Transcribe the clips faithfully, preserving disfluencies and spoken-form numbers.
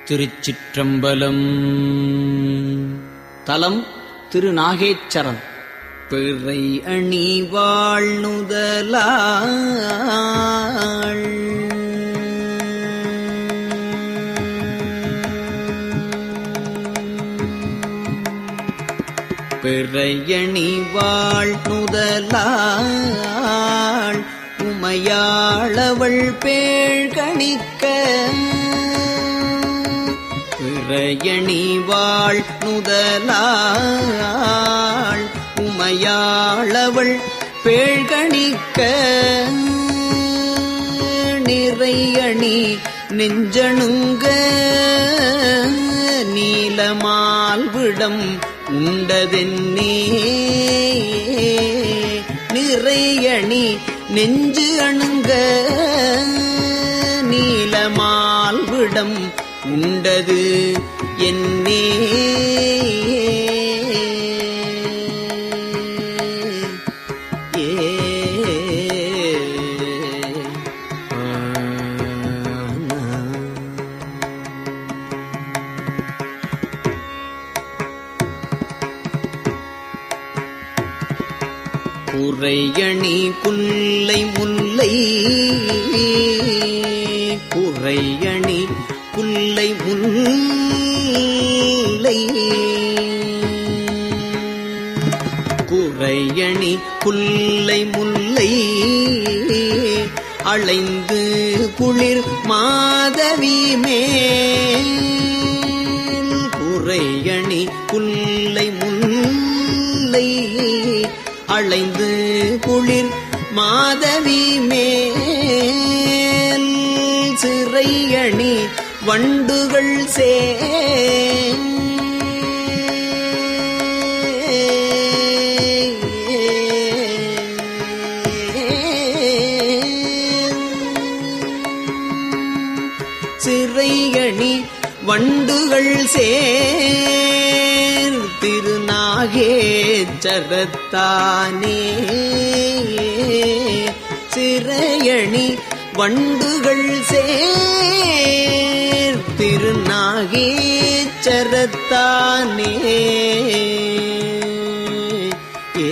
திருச்சிற்றம்பலம். தலம் திருநாகேச்சரம். பிறை அணி வாழ்நுதலாள் பிறையணி வாழ்நுதலாள் உமையாளவள் பேழ்கணிக்க பிறையணி வாழ்நுதலாள் உமையாளவள் பேழ்கணிக்க நிறையணி நெஞ்சணுங்க நீலமால்விடம் உண்டதென்னே நிறையணி நெஞ்சு அணுங்க நீலமால்விடம் உண்டது என்னே ஏ குறையணி புல்லை முல்லை குறையணி புல்லை முல்லை குறையணி புல்லை முல்லை அளைந்து குளிர் மாதவி மேல் குறையணி புல்லை முல்லை அளைந்து குளிர் மாதவி மேல் சிறையணி வண்டுகள் சே சிறையணி வண்டுகள் சேர் திருநாகேச்சரத்தானே சிறையணி வண்டுகள் சேர் திருநாகேச்சரத்தானே ஏ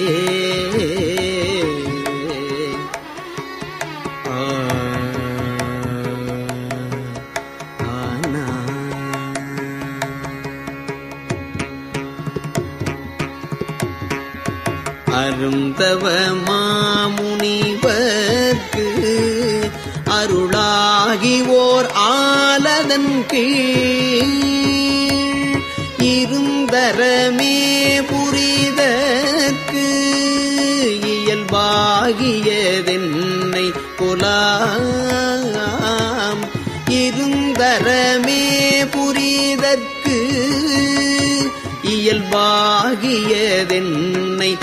அருந்தவ மாமுனிவர்க்கு அருளாகி ஓர் ஆலதன் கீழ் இருந்தரமே புரிதற்கு இயல்பாகியதென்னை கொலாம் இருந்தரமே புரிதற்கு இயல்பாகியதென்னை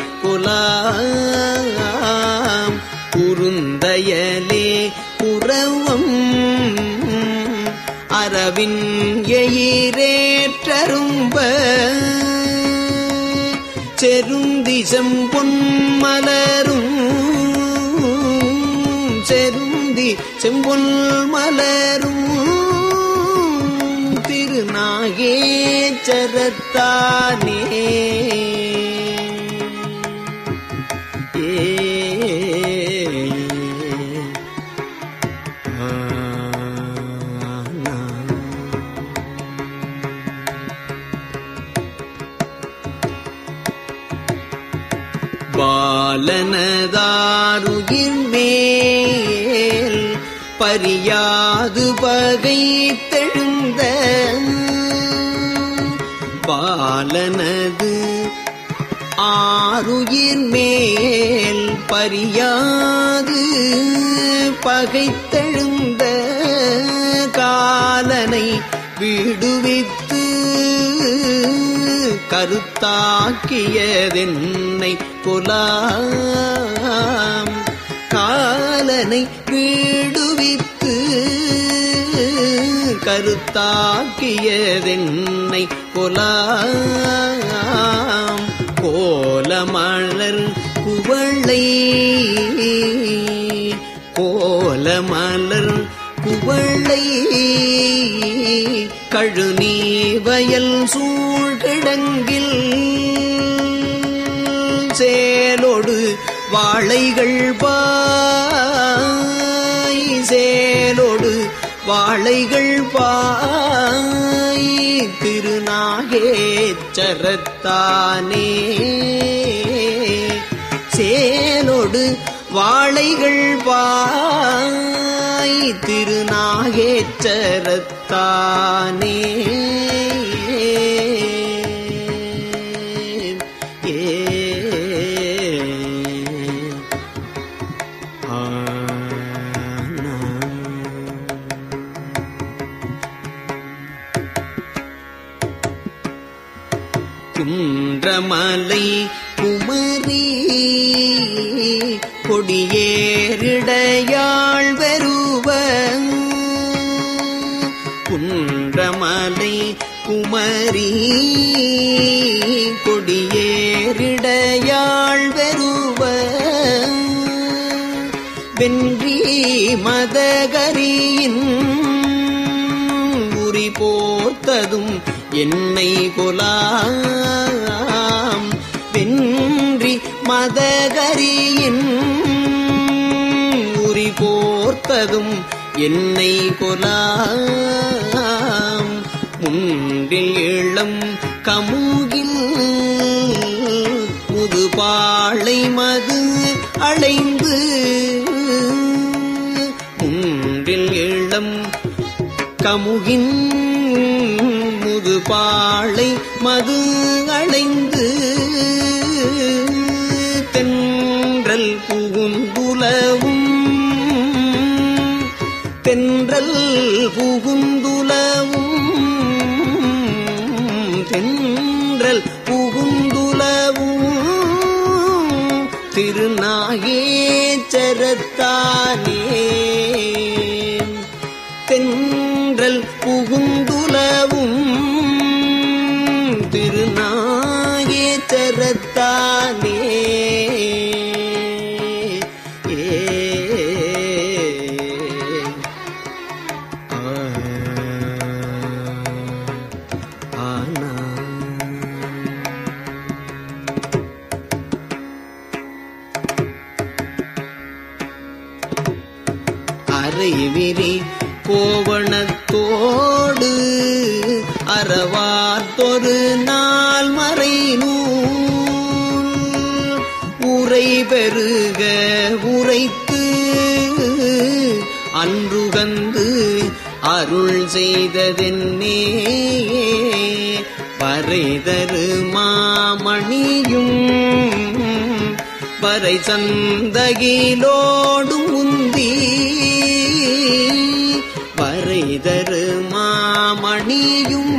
கொலாம் குறுந்தயலே புறவம் அரவின் எயிரேற்றரும்ப செருந்திசம் பொன்மலரும் செருந்தி செம்பொன் மலரும் திருநாகேச்சரத்தானே ஏ பாலனதாருயிர் மேல் பரியாது பகை தெழுந்த பாலனது ஆருயிர் மேல் பரியாது பகைத்தெழுந்த காலனை விடுவித்து கருத்தாக்கியதென்னை கொலாம் காலனை விடுவித்து கருத்தாக்கியதென்னை கொலாம் கோலமலர் குவளை கோலமலர் குவளை கழுநீ வயல் சூழ்கிடங்கில் சேலோடு வாழைகள் பாய் சேலோடு வாழைகள் பாய் திருநாகேச்சரத்தானே சேலோடு வாழைகள் பாய் திருநாகேச்சரத்தானே குன்றமலை குமரி கொடியேறிடையாள் வெறுவ குன்றமலை குமரி கொடியேறிடையாள் வெறுவ வென்றி மதகரியின் உரி போர்த்ததும் என்னை கொலாம் வென்றி மதகரியின் உரி போர்த்ததும் என்னை கொலாம் முன்றில் இளம் கமுகில் முதுபாளை மது அளைந்து முன்றில் இளம் கமுகின் முதுபாளை மது அளைந்து தென்றல் புகுந்துலவும் தென்றல் புகுந்துலவும் தென்றல் புகுந்துலவும் திருநாகேச்சரத்தானே தென்றல் புகுந்துலவும் திருநாகேச்சரத்தானே அரைவிரி கோவணத்தோடு அறவார்த்தொரு நாள் மறை நூல் உரை பெருக உரைத்து அன்றுகந்து அருள் செய்ததென்னே வரைதரு மாமணியும் வரை சந்தகிலோடும் உந்தி வரைதரு மாமணியும்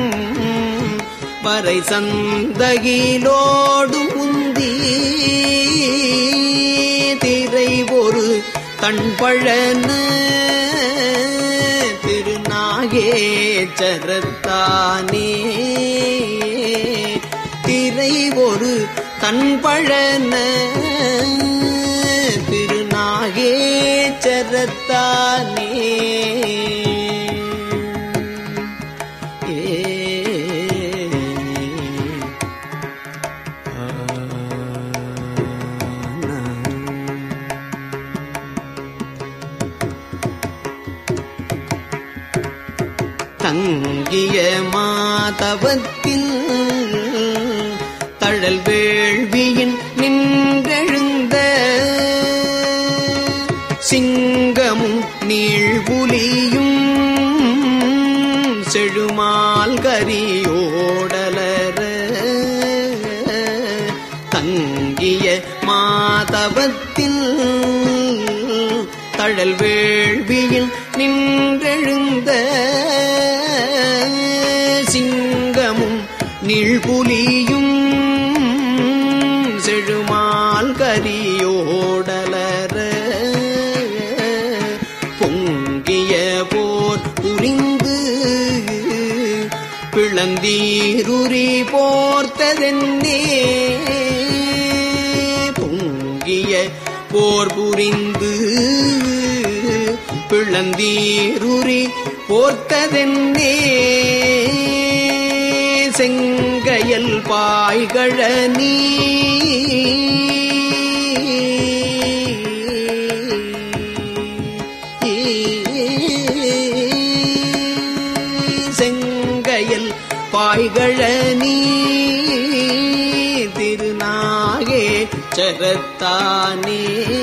வரை சந்தகிலோடும் உந்தி திரை ஒரு தன்பழன திருநாகேச்சரத்தானே திரை ஒரு தன்பழன திருநாகேச்சரத்தானே தங்கிய மாதவத்தில் தழல் வேள்வியின் நின்றெழுந்த சிங்கமும் நீழ்புலியும் செழுமால் கரியோடலர தங்கிய மாதவத்தில் தழல் வேள்வியில் நின்றெழுந்த சிங்கமும் நீழ்புலியும் செழுமால் கரியோடலர பொங்கிய போர் புரிந்து பிளந்தீருரி போர்த்ததென்னே பொங்கிய போர் புரிந்து இளந்தீருரி போர்த்ததென்னே செங்கையல் பாய்கழனி செங்கையல் பாய்கழனி திருநாகே சரத்தானே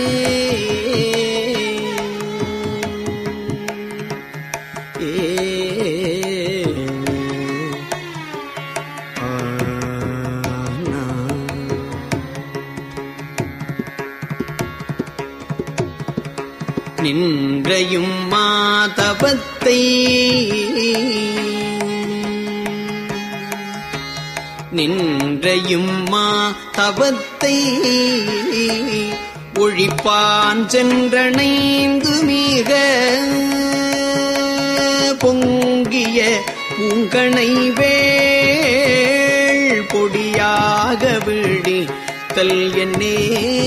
நின்றையும் மாதவத்தை நின்றையும் மாதவத்தை ஒழிப்பான் சென்றணைந்து மிக பொங்கிய பூங்கணை வேள் பொடியாக விழித்தல் என்னே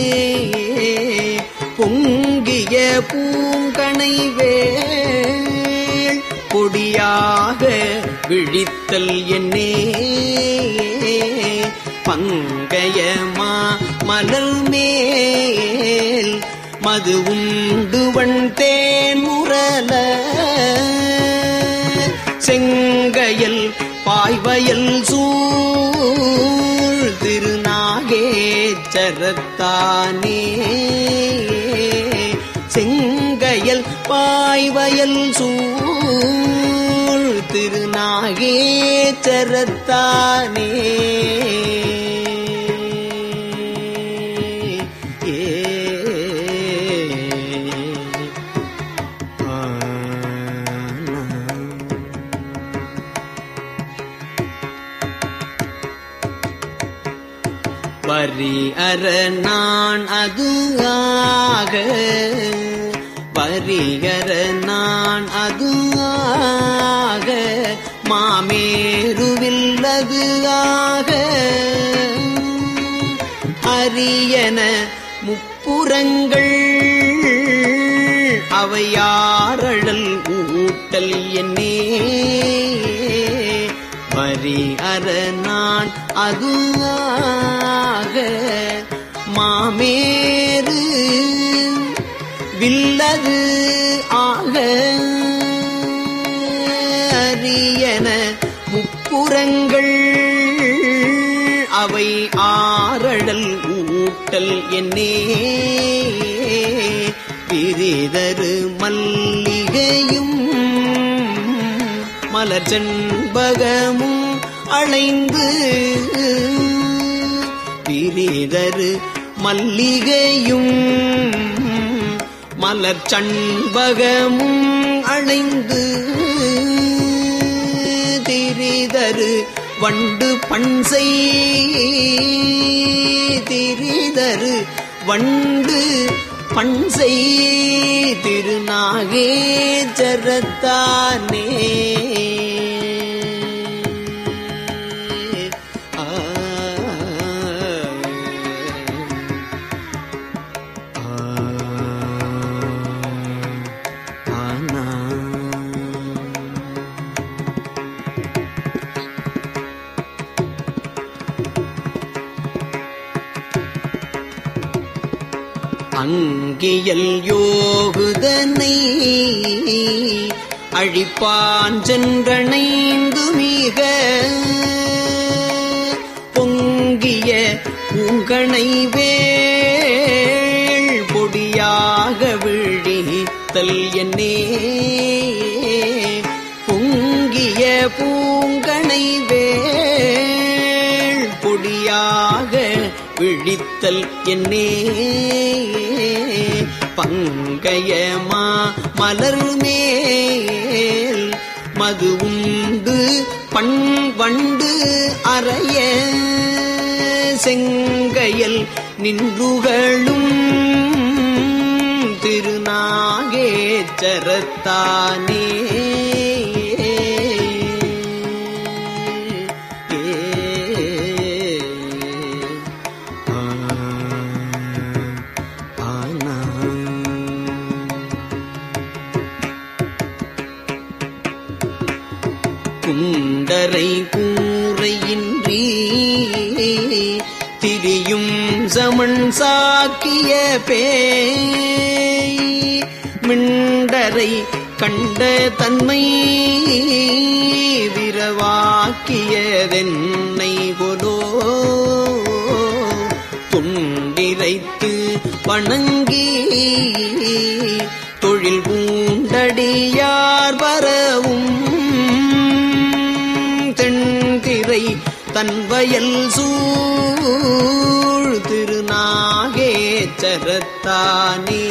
பொங்கிய பூங்கணை வேள் பொடியாக விழித்தல் என்னே பங்கயமா மலர் மேல் மது உண்டு வண் தேன் முரல செங்கயல் பாய்வயல் சூழ் திருநாகேச்சரத்தானே செங்கயல் பாய்வயல் சூழ் திருநாகேச்சரத்தானே வரி அற நான் அது ஆக வரியற நான் அது ஆக மாமேருவில்லது ஆக அரியன முப்புறங்கள் அவையாரழல் ஊட்டல் என்னே வரி அற நான் அது ஆக மாமேரு வில்லது ஆக அரியன முப்புறங்கள் அவை ஆரழல் ஊட்டல் என்னே பிரிதரு மல்லிகையும் மலர் செண்பகமும் அளைந்து பிரிதரு மல்லிகையும் மலர் சண்பகமும் அளைந்து திரிதரு வண்டு பண்சை திரிதரு வண்டு பண்சை திருநாகேச்சரத்தானே அங்கியல் யோகுதனை அழிப்பான் சென்றணைந்து மிக பொங்கிய பூங்கணை வேள் பொடியாக விழித்தல் என்னே பொங்கிய பூங்கணை வேள் பொடியாக விழித்தல் என்னே பங்கயமா மலர் மேல் மது உண்டு பண் வண்டு அறைய செங்கயல் நின்றுகளும் திருநாகேச்சரத்தானே குண்டரை கூரையின்றி திரியும் சமன் சாக்கிய பேய் மிண்டரை கண்ட தன்மை விரவாக்கியதென்னை கொலோ துண்டிரைத்து வணங்கி தொழில் பூண்டடியார் வரவும் தென்திரை தன்வயல் சூழ் திருநாகேச்சரத்தானே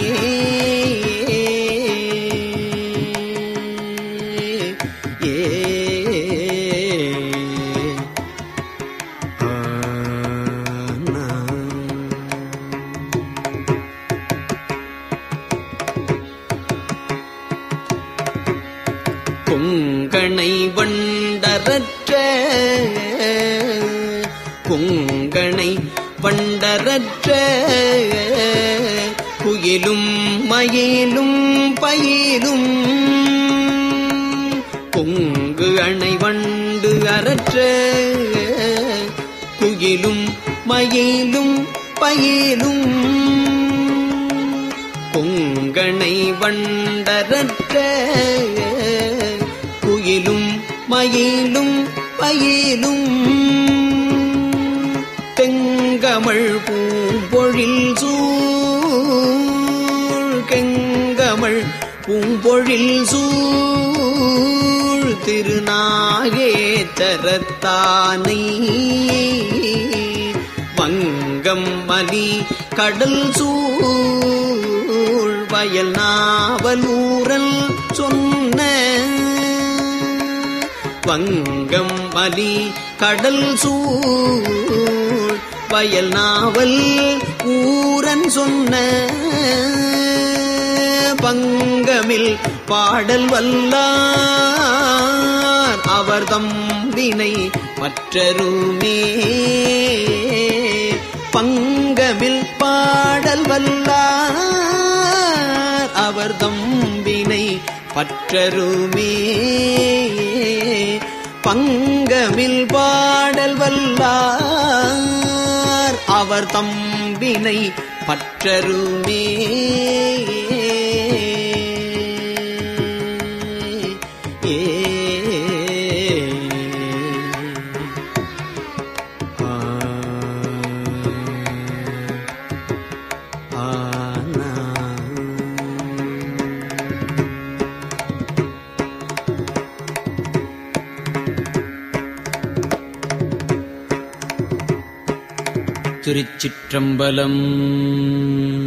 கொங்கணை வண்டரற்ற கொங்கணை வண்டரற்ற குயிலும் மயிலும் பயிலும் கொங்கு அணை வண்டு அறற்ற குயிலும் மயிலும் பயிலும் கொங்கணை வண்டரற்ற குயிலும் மயிலும் பயிலும் தெங்கமள் பூம்பொழில் சூழ் கெங்கமள் பூம்பொழில் சூழ் திருநாகேச்சரத்தானை வங்கம் மலி கடல் சூழ் வயல் நாவலூரல் சொன்ன வங்கம் மலி கடல் சூழ் வயல் நாவல் ஊரன் சொன்ன பங்கமில் பாடல் வல்லார் அவர் தம்பினை மற்றருமே பங்கமில் பாடல் வல்லார் அவர் தம்பினை பற்றருமே பங்கமில் பாடல் வல்லார் அவர் தம்பினை பற்றருமே ஏ திருச்சிற்றம்பலம்.